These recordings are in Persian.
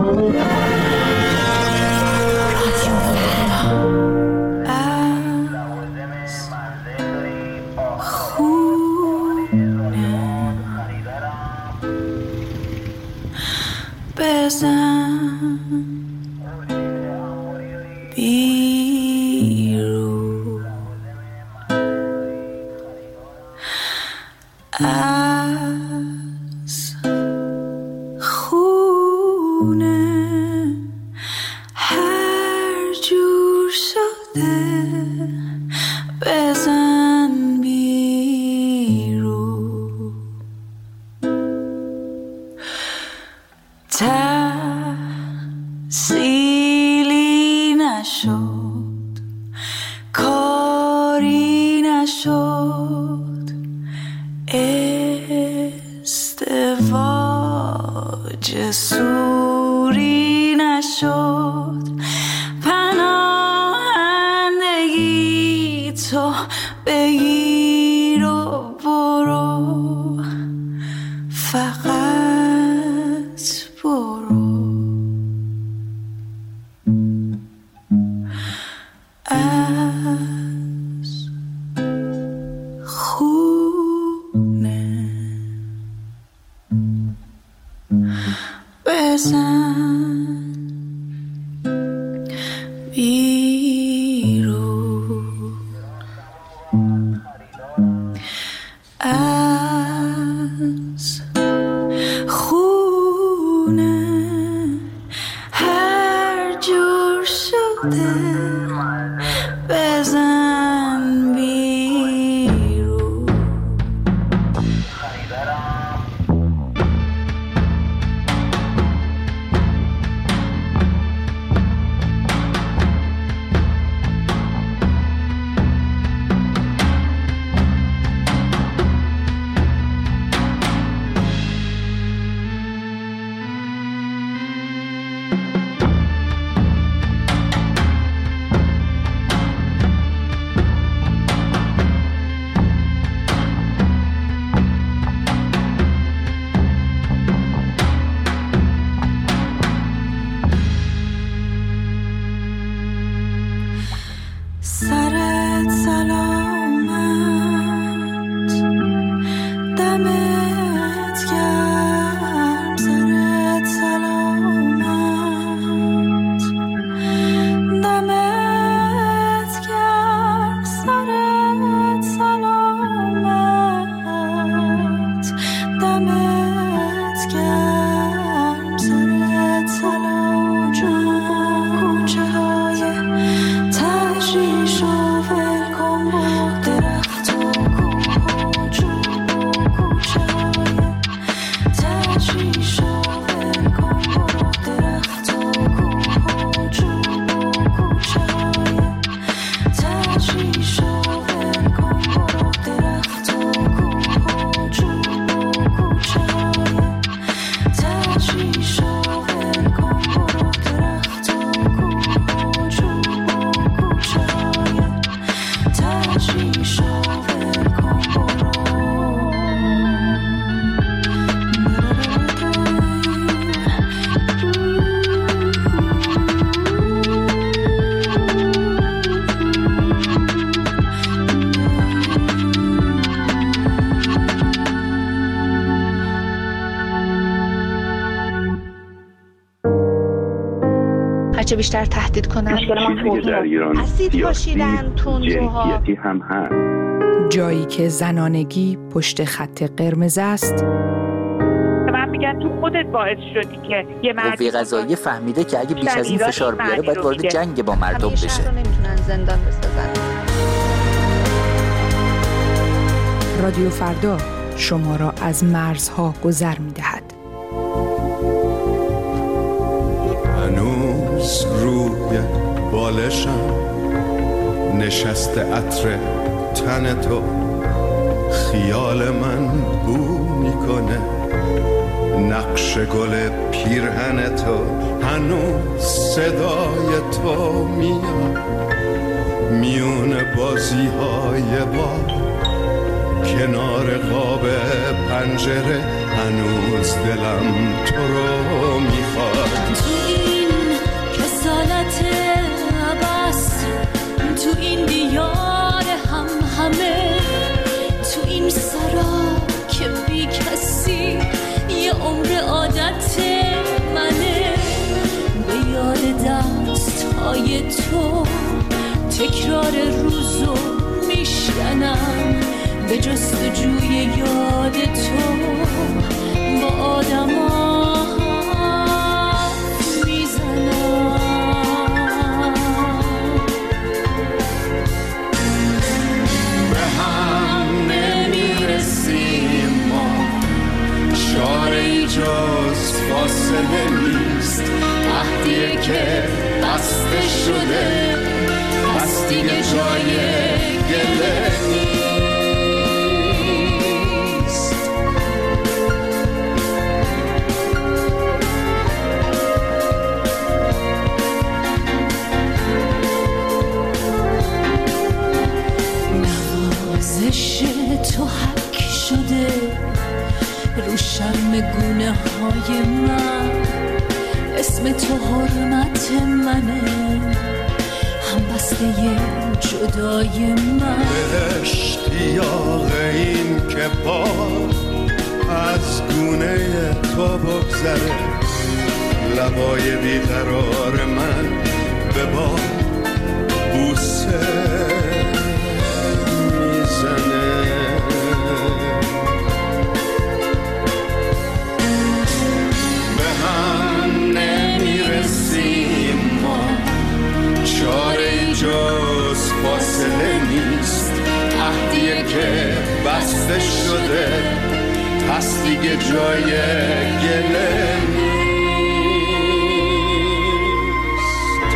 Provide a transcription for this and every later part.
هرچه بیشتر تهدید کنن اسید پاشیدن تندروها هم هست. جایی که زنانگی پشت خط قرمز است. من میگن تو خودت باعث شدی که یه قوه قضاییه فهمیده که اگه بیش از این فشار بیاره باید وارد جنگ با مردم بشه. شهر رو نمیتونن زندان بسازن. رادیو فردا شما را از مرزها گذر می‌دهد. هنوز روی بالشم نشسته عطر تن تو، خیال من بو میکنه نقش گل پیرهن تو، هنوز صدای تو میاد میون بازی های با کنار قاب پنجره، هنوز دلم تو رو میخواد. تکرار روزو میشکنم به جستجوی یاد تو با آدما میزنم. به هم نمیرسیم ما، چاره‌ای جز فاصله نیست، عهدیه که بسته شده پس دیگه جای گله نیست. نوازش تو حک شده رو شرم گونه های من، اسم تو حرمت منه، هم بسته جدای من. به اشتیاق این که باد از گونه تو بگذره، لبای بیقرار من به باد بوسه میزنه. به هم نمیرسیم ما، چاره‌ای جز فاصله نیست، عهدیه که بسته شده پس دیگه جای گله نیست.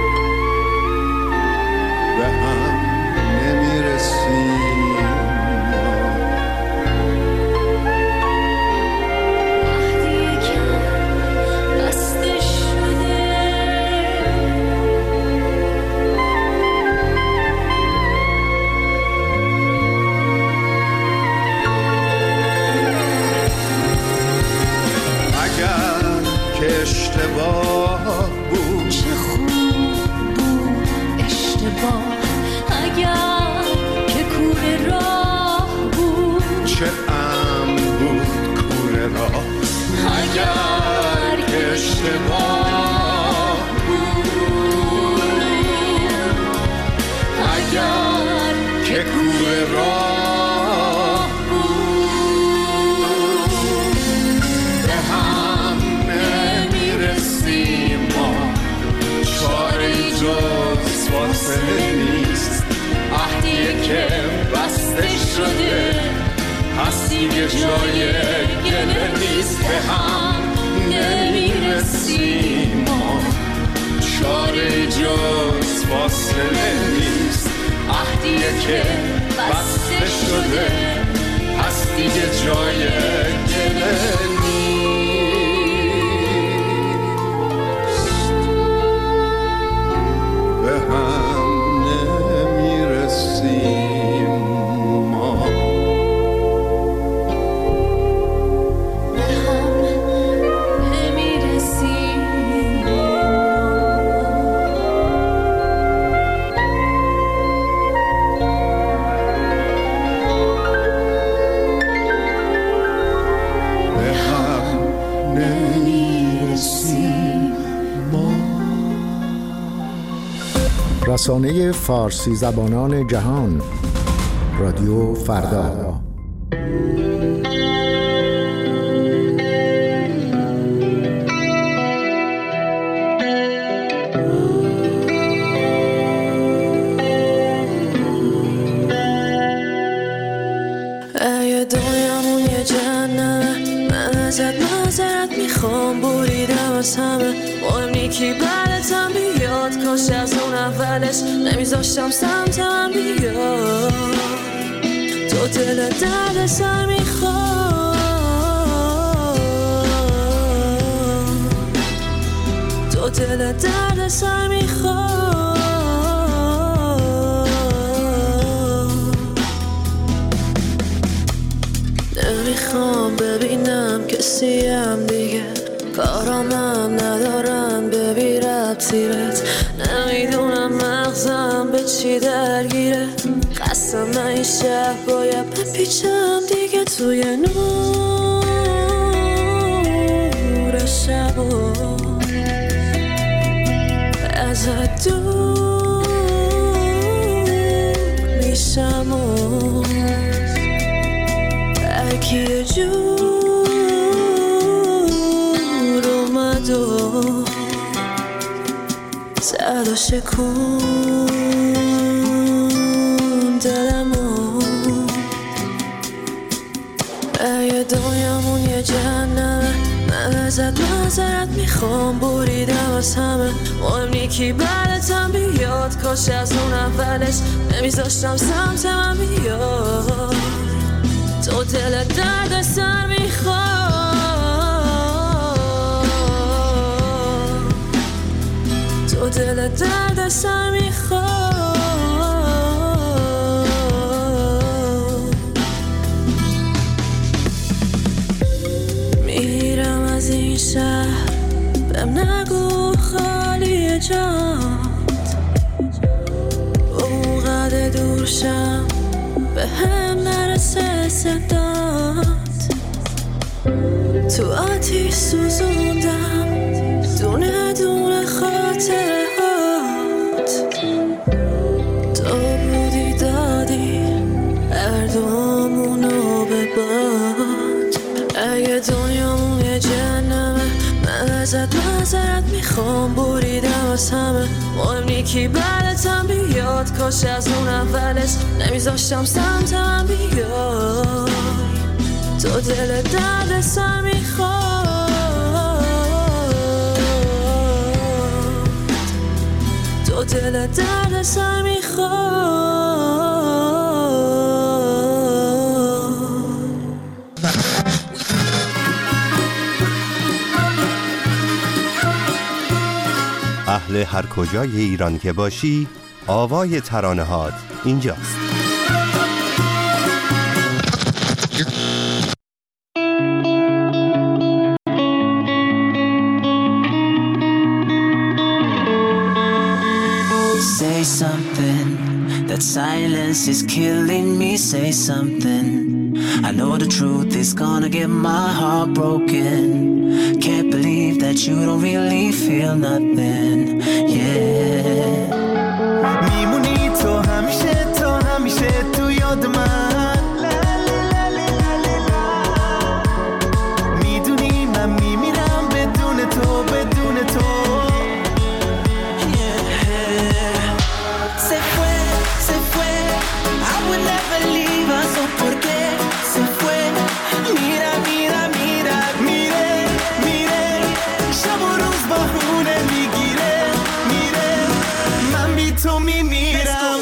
به هم نمیرسیم ما، عهدیه که بسته شده. اگر که اشتباه بود چه خوب بود اشتباه، اگر که کوره راه بود، چه امن بود کوره راه. اگر که اشتباه بود، اگر که کوره راه بود، به هم نمیرسیم ما، چاره‌ای جز فاصله نیست، عهدیه که بسته شده پس دیگه جای گله نیست. به هم نمیرسیم ما، چاره‌ای جز فاصله نیست، عهدیه که بسته شده پس دیگه جای گله نیست. به هم نمیرسیم ما، به هم نمیرسیم. به هم نمیرسیم ما. رسانه فارسی زبانان جهان، رادیو فردا. اگه دنیامون یه جنه، من ازت معذرت میخوام، بریدم از همه، مهم نی کی بعدتم بیاد، کاش از اون اولش نمیذاشتم سمت من بیاد. تو دل درد سر میخوام، تو دل درد سر میخوام. نمیخوام ببینم کسیم دیگه، کارامم ندارم ببی ربطی بهت، نمیدونم مغزم به چی درگیره، قسم من این شب باید بپیچم دیگه توی نور شبا ازت دور بالا شکون دلمو، اگه دنیامون یه جهنمه من ازت معذرت میخوام، بریدم از همه مهم نی کی بعدتم بیاد، کاش از اون اولش نمیذاشتم سمت من بیاد. تو دل درد سر میخواد، تو دل درد سر میخواد. میرم از این شهر بهم نگو خالی جات، اون قدر دور شم به هم نرسه صدات. تو آتیش سوزوندم دونه دونه خاطره هات، تو بودی دادی هر دومونو به باد. اگه دنیامون یه جهنمه من ازت معذرت میخوام، بریدم از همه مهم نی کی بعدتم بیاد، کاش از اون اولش نمیذاشتم سمت من بیاد. تو دل درد سر میخواد، تو دل درد سر میخواد. اهل هر کجای ایران که باشی، آوای ترانه‌هات اینجاست. Say something, that silence is killing me. Say something, I know the truth is gonna get my heart broken. Can't believe that you don't really feel nothing, yeah. میمونی تو همیشه تو یاد من، میدونی من میمیرم بدون تو. Se fue, I would never leave her, so por qué se fue? Mira, شب و روز بهونه میگیره، من بی تو میمیرم.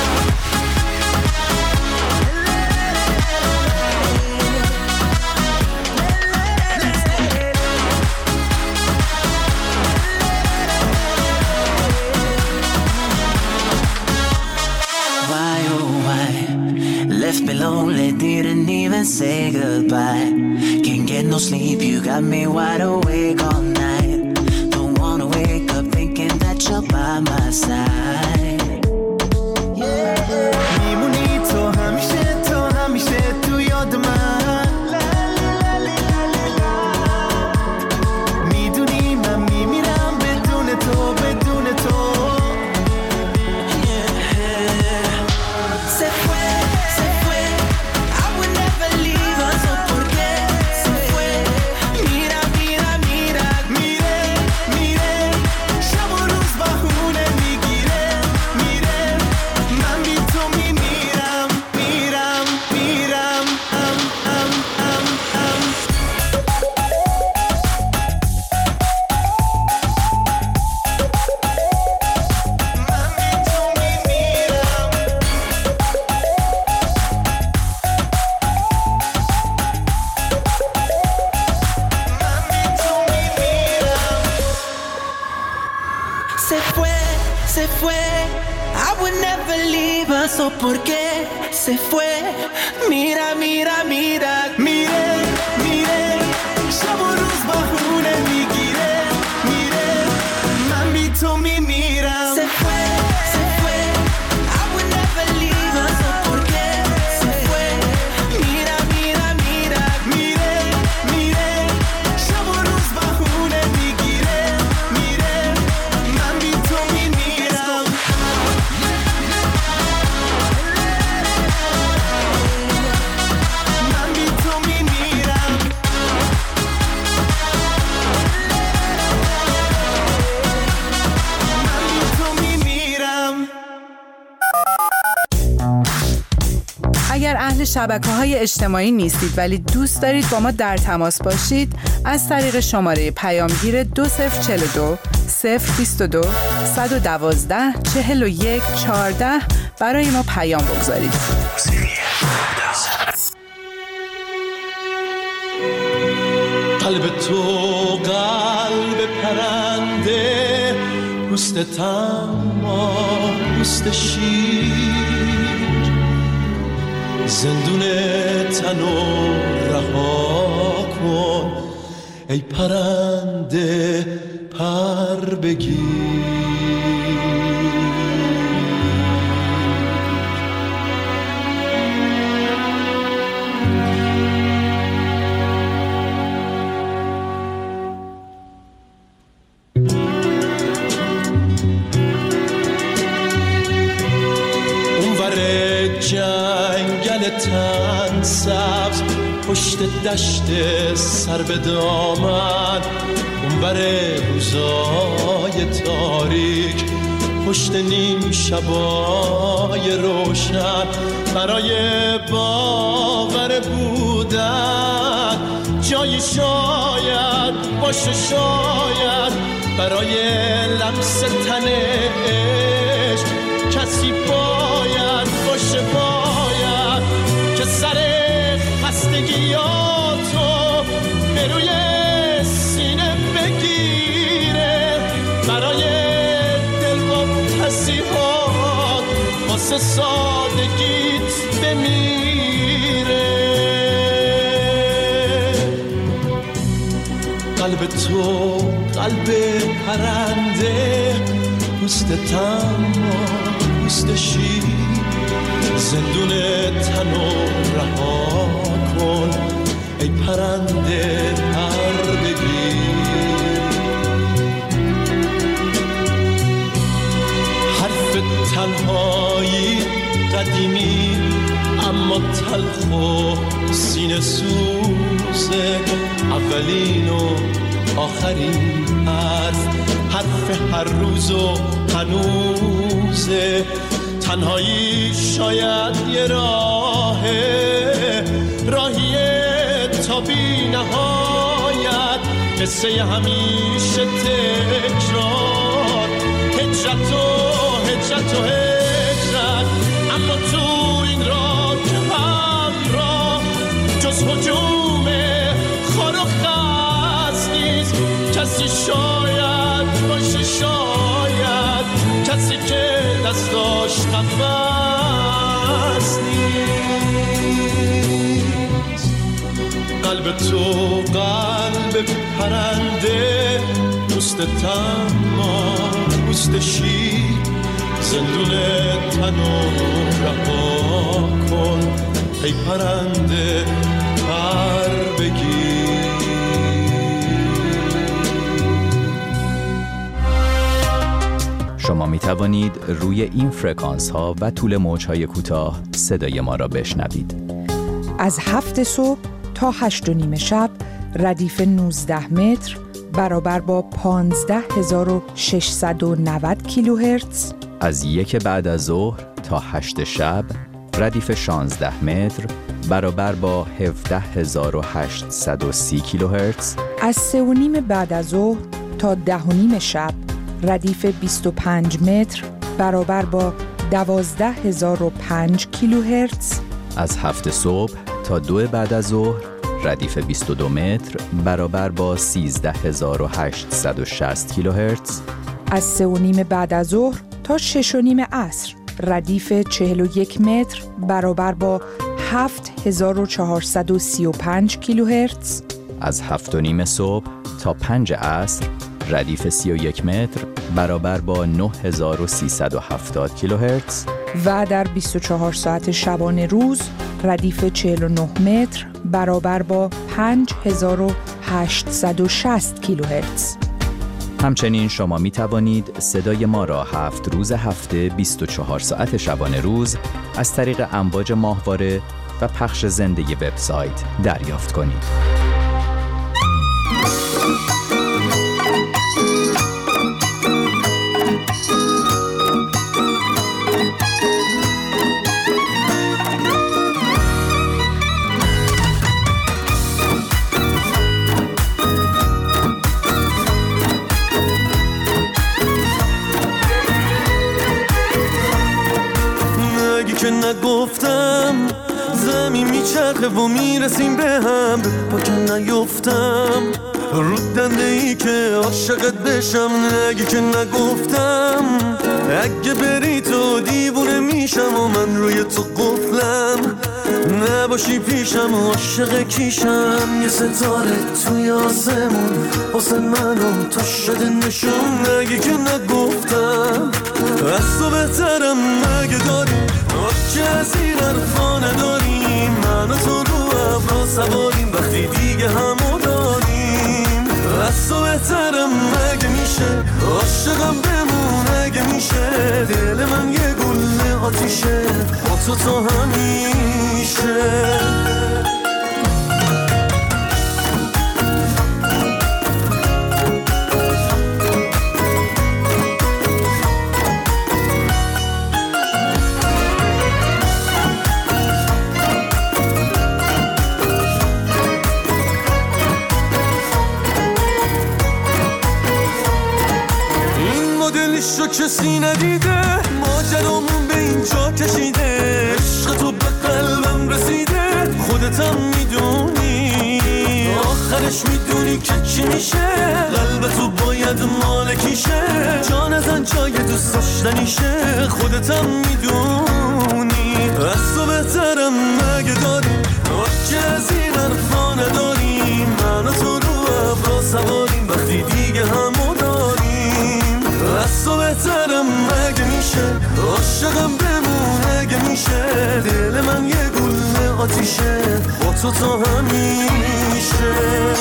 Left me lonely, didn't even say goodbye. Can't get no sleep, you got me wide awake all night. Don't wanna wake up thinking that you're by my side. میمونی تو همیشه تو یاد من، میدونی من میمیرم بدون تو. Se fue, I would never leave her, so por qué se fue? Mira, شب و روز بهونه میگیره، من بی تو میمیرم. Se fue, I would never leave her, so por qué se fue? Mira, شب و روز بهونه میگیره، من بی تو میمیرم. من بی تو میمیرم. شبکه‌های اجتماعی نیستید ولی دوست دارید با ما در تماس باشید، از طریق شماره پیامگیر 2042 022 112 41 14 برای ما پیام بگذارید. قلب تو قلب پرنده، پوست تما پوست شیر، زندون تنو رها کن ای پرنده پر بگیر. جنگل تن سبز پشت دشت سر به دامن، اونور روزای تاریک پشت نیم شبای روشن، برای باور بودن جایی شاید باشه، شاید برای لمس تن عشق کسی باید باشه، باید که سر خستگیاتو به روی سینه بگیره، برای دلواپسی‌هات واسه سادگیت بمیره. قلب تو قلب پرنده، پوست تما پوست شیر، زندون تنو رها کن ای پرنده پر بگیر. حرف تنهایی قدیمی اما تلخ و سینه سوزه، اولین و آخرین حرف هر روز و هنوزه. تنهایی شاید یه راهیه تا بی نهایت، قصه همیشه تکرار، هجرت و هجرت و هجرت، اما تو این راه همراه جز هجوم خار و خس نیست کسی، شاید باشه شاید کسی که دستاش قفس نیست. قلب تو قلب پرنده، پوست تما پوست شیر، زندون تنو رها کن ای پرنده پر بگیر. شما می توانید روی این فرکانس ها و طول موج های کوتاه صدای ما را بشنوید. از 7 صبح تا 8:30 شب ردیف 19 متر برابر با 15690 کیلوهرتز. از 1 بعد از ظهر تا 8 شب ردیف 16 متر برابر با 17830 کیلوهرتز. از 3:30 بعد از ظهر تا 10:30 شب ردیف 25 متر برابر با 12005 کیلوهرتز. از 7 صبح تا 2 بعد از ظهر ردیف 22 متر برابر با 13860 کیلوهرتز. از 3:30 بعد از ظهر تا 6:30 عصر ردیف 41 متر برابر با 7435 کیلوهرتز. از 7:30 صبح تا 5 عصر ردیف 31 متر برابر با 9370 کیلوهرتز. و در 24 ساعت شبانه روز ردیف 49 متر برابر با 5860 کیلوهرتز. همچنین شما می توانید صدای ما را 7 روز هفته 24 ساعت شبانه روز از طریق امواج ماهواره و پخش زنده وبسایت دریافت کنید. نگفتم زمین میچرخه و میرسیم به هم پا که نیفتم رو دنده ای که عاشقت بشم نگی که نگفتم اگه بری تو دیوونه میشم و من روی تو قفلم نباشی پیشم و عاشق کیشم یه ستاره توی آسمون واسه منم تو شده نشون نگی که نگفتم از تو بهترم مگه داری که از این حرفا نداریم من و تو رو ابرا سواریم وقتی دیگه همو داریم از تو بهترم مگه میشه عاشقم بمون اگه میشه دل من یه گل آتیشه با تو تا همیشه عشق کسی ندیده ماجرامون به اینجا کشیده عشق تو به قلبم رسیده خودتم میدونی آخرش میدونی که چی میشه قلب تو باید مالکیشه جان ازن جای دوست داشتنیشه خودتم میدونی از تو بهترم مگه داری که از این حرفا نداریم من و تو رو ابرا سواریم وقتی دیگه همو داریم از تو بهترم مگه میشه عاشقم بمون اگه میشه دل من یه گل آتیشه با تو تا همیشه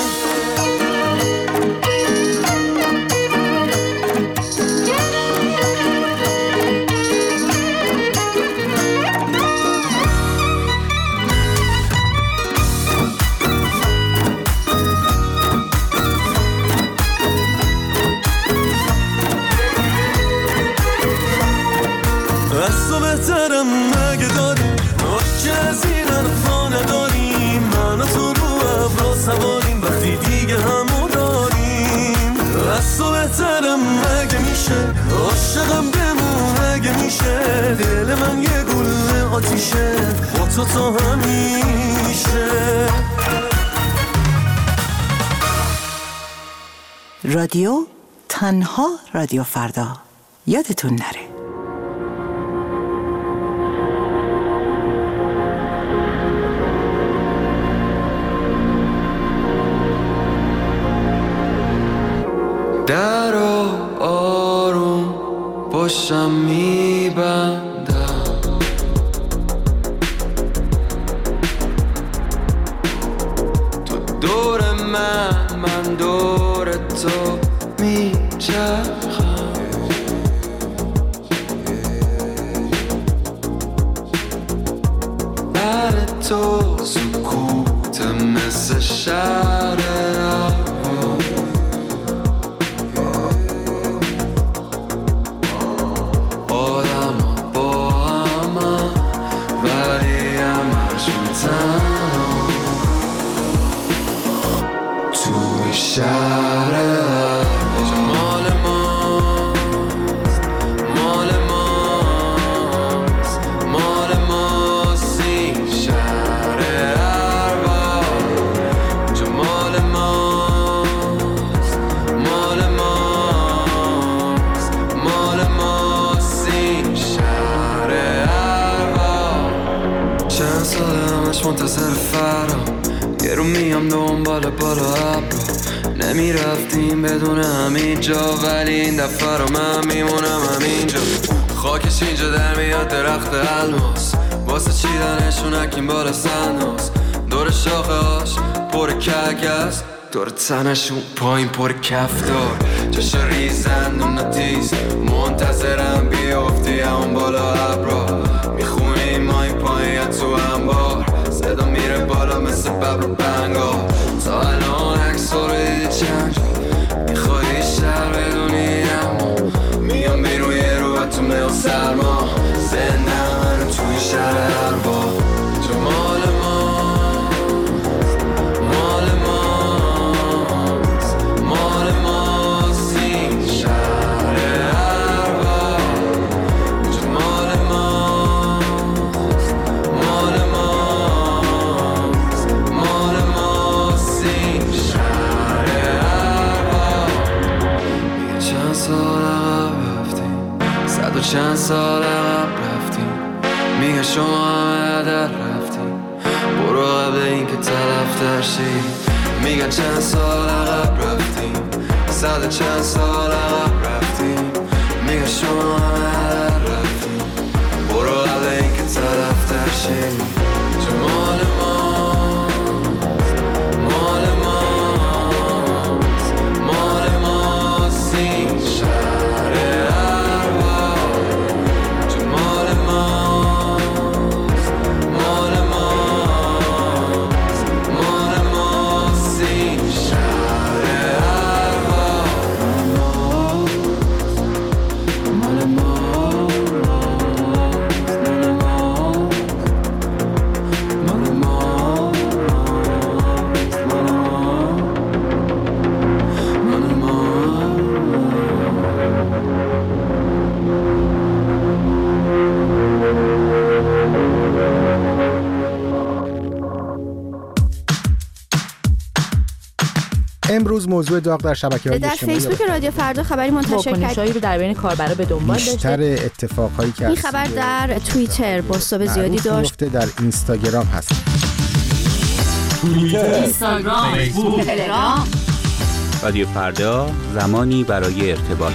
از تو بهترم مگه داری که از این حرفا نداریم من و تو رو ابرا سواریم وقتی دیگه همو داریم از تو بهترم مگه میشه عاشقم بمون اگه میشه دل من یه گل آتیشه با تو تا همیشه رادیو تنها رادیو فردا یادتون نره در آروم باشم میبندم تو دور من دور تو میچرخم بر تو سکوت مثل شهر منتظر فرام یه رو میام دنبال بالا ابرو نمیرفتیم بدون همین جا ولی این دفعه رو من میمونم همینجا خاکش اینجا در میاد درخت الماس واسه چیدنشون اکیم بالا سناس دور شاخه هاش پر کگست دور تنشون پایین پر کفتار جاش ریزن و نتیز منتظرم بیافتی همون بالا ابرا میخونیم ما این پایین تو انبار صدا میره بالا مثل ببر و بنگا تا الان عکس رو دیدی چند میخوای شهر بدونی اما میام بیرون یه رو و تو میل سرما زنده من توی شهر اربا تو مال ماست این شهر اربا تو مال ماست سال عقب رفتیم، 100 و چند سال عقب رفتیم. میگه شما همه در رفتیم، برو قبل این که طرف ترشی. میگه چند سال عقب رفتیم، 100 و چند سال عقب رفتیم. میگه شما همه در رفتیم، برو قبل این که طرف ترشی. تو مال امروز موضوع داغ در شبکه‌های اجتماعی در فیسبوک رادیو فردا خبری منتشر کرد رو در بین کاربرا به دنبال داشته. بیشتر اتفاقایی که این خبر در توییتر بازتاب زیادی داشت. در اینستاگرام هست. اینستاگرام، فیسبوک، تلگرام. رادیو فردا، زمانی برای ارتباط.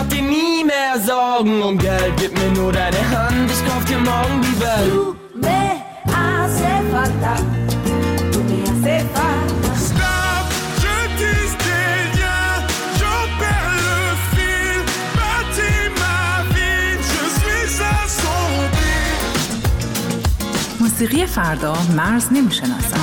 hab dir nie mehr Sorgen um Geld. Gib mir nur deine Hand, ich kauf dir morgen die Welt. Du me hace falta, du me hace falta. Stop, je dis des liens, j'en perds le fil. Bâtis ma vie, je suis assombri. موسیقی فردا مرز نمیشناسد.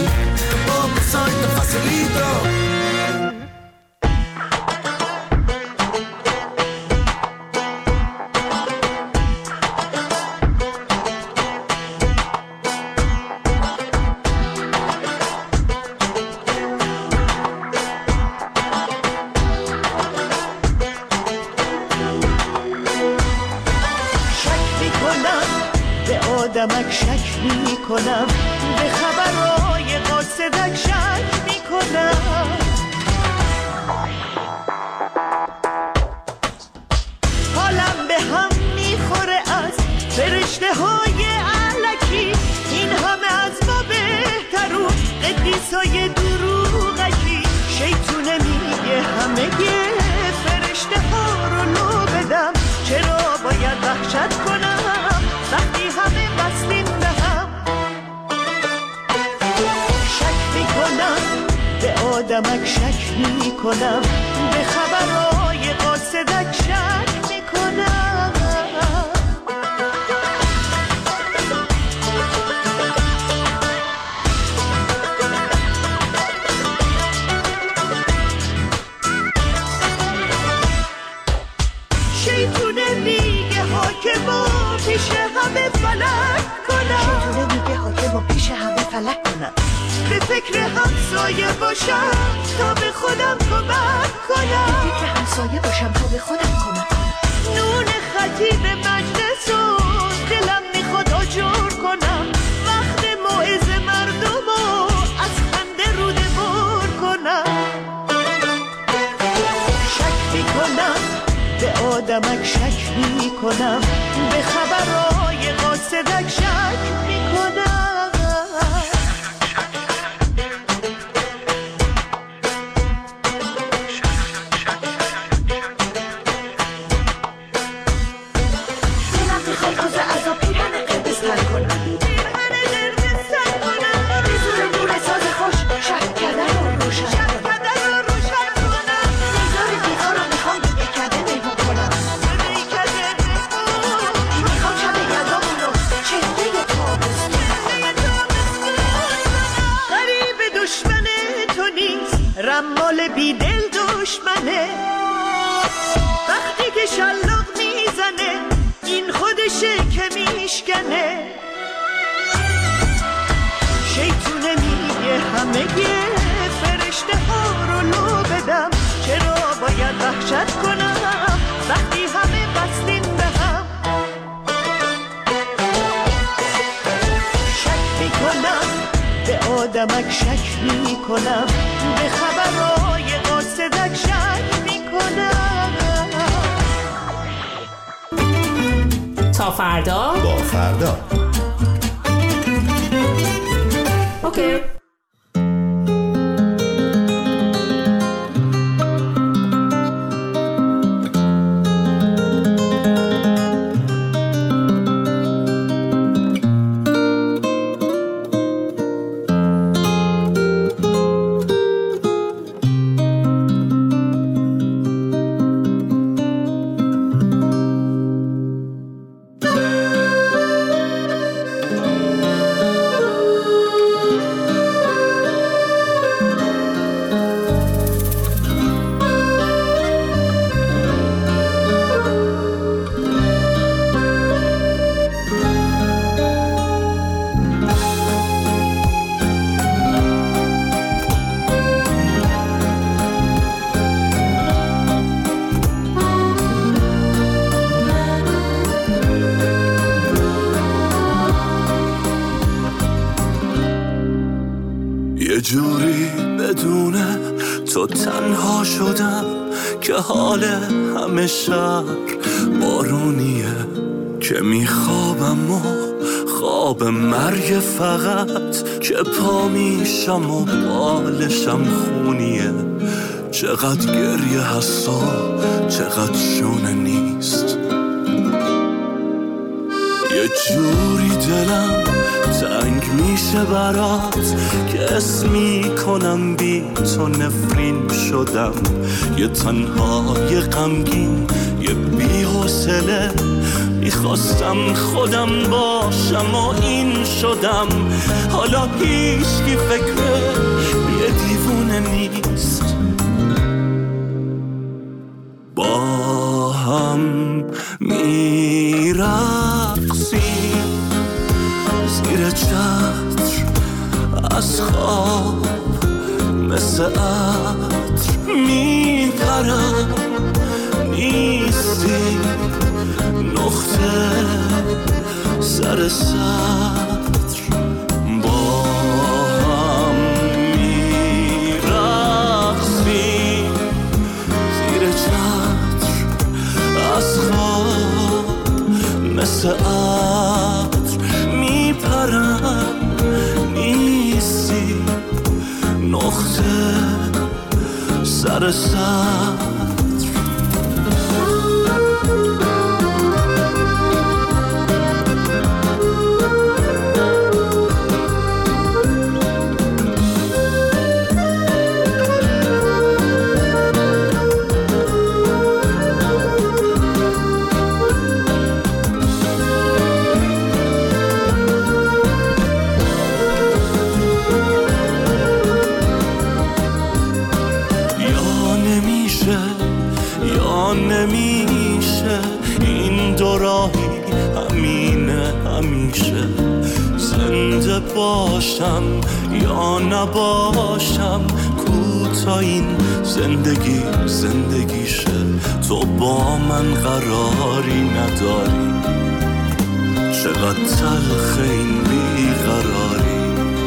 آدمک شک می کنم به خبرهای قاصدک شک می کنم حالم به هم میخوره از فرشته های علکی این همه از ما بهترون قدیسای دروغکی شیطونه میگه همه فرشته ها رو لو بدم چرا باید وحشت کنم وقتی همه بستیم به هم شک میکنم به آدمک شک میکنم به خبرهای قاصدک شک میکنم شیطونه میگه حاکما پیش همه فلک کنم شیطونه میگه حاکما پیش همه فلک کنم به فکر همسایه باشم تا به خودم کمک کنم به فکر همسایه باشم تا به خودم کمک کنم نون خطیب مجلس و دلم میخواد آجر کنم وقت موعظه مردم و از خنده روده بر کنم شک میکنم به آدمک شک میکنم به خبرهای قاصدک شک میکنم دلم میخواد روز عذاب پیرهن قرمز تر کنم پیرهن قرمز تر کنم به زور نور ساز خوش شک کردن رو روشن نگار دیوار رو میخوام به کده نگو کنم میخوام شب یزدامون رو چهره تابستون غریب دشمن تو نیست رمال بیدل دشمنه وقتی که شلاق میزنه این خودشه که میشکنه شیطونه میگه همه فرشته ها رو لو بدم چرا باید وحشت کنم وقتی همه بستیم به هم شک میکنم به آدمک شک میکنم به خبرهای قاصدک شک میکنم تا فردا با فردا اوکی یه جوری بدونه تو تنها شدم که حال همه شهر بارونیه که میخوابم و خواب مرگ فقط که پا میشم و بالشم خونیه چقدر گریه هستا چقدر شونه نیست. یه جوری دلم تنگ میشه برات که اسمی کنم بی تو نفرین شدم. یه تنهای غمگین یه بی حوصله میخواستم خودم باشم و این شدم. حالا هیچکی فکر یه دیوونه نیست. با هم میرقصیم زیر چتر از خواب مثل عطر میپرم نیستی نقطه سر سطر. با هم میرقصیم زیر چتر از خواب مثل عطر میپرم نیستی نقطه سر سطر. نمیشه این دو راهی همینه همیشه. زنده باشم یا نباشم کوتا این زندگی زندگیشه. تو با من قراری نداری چقدر تلخ این بیقراری.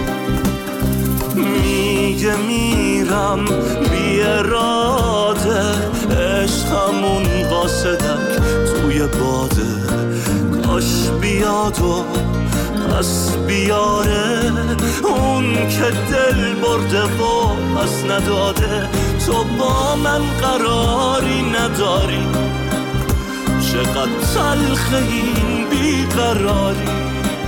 میگه میرم بی اراده عشقمون قاصدک توی باده. کاش بیاد و پس بیاره اون که دل برده و پس نداده. تو با من قراری نداری چقدر تلخ این بیقراری.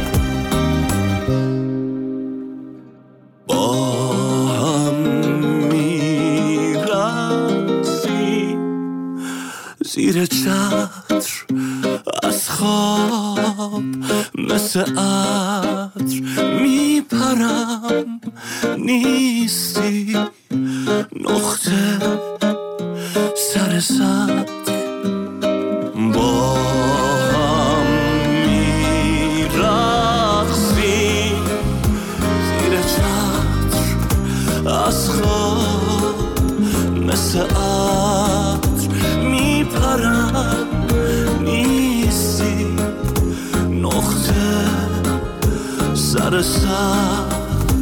زیر چتر از خواب مثل عطر میپرم نیستی نقطه سر سطر. با هم میرقصیم زیر چتر از خواب مثل عطر میپرم نیستی نقطه سر سطر.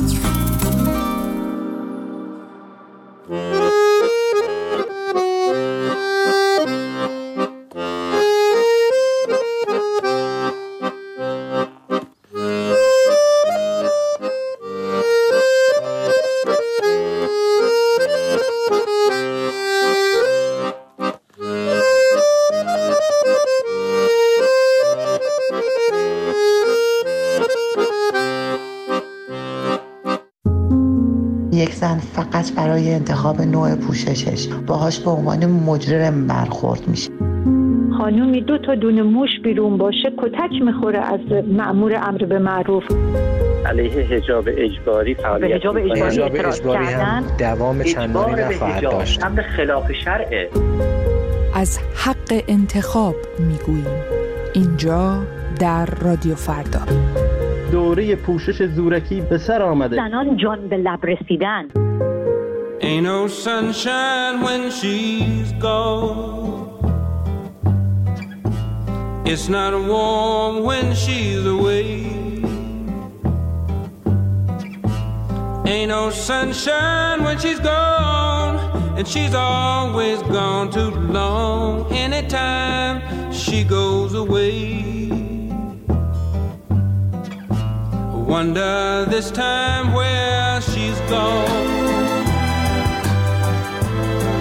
یک زن فقط برای انتخاب نوع پوششش باهاش به عنوان مجرم برخورد میشه. خانومی 2 تا دونه موش بیرون باشه کتک میخوره از مأمور امر به معروف. علیه حجاب اجباری فعالیت حجاب اجباری هم دوام چندانی نخواهد داشت. امر خلاف شرعه. از حق انتخاب میگوییم اینجا در رادیو فردا. دوره پوشش زورکی به سر آمده. زنان جان به لب رسیدن. Ain't no sunshine when she's gone. It's not warm when she's away. Ain't no sunshine when she's gone. And she's always gone too long. Anytime she goes away, wonder this time where she's gone.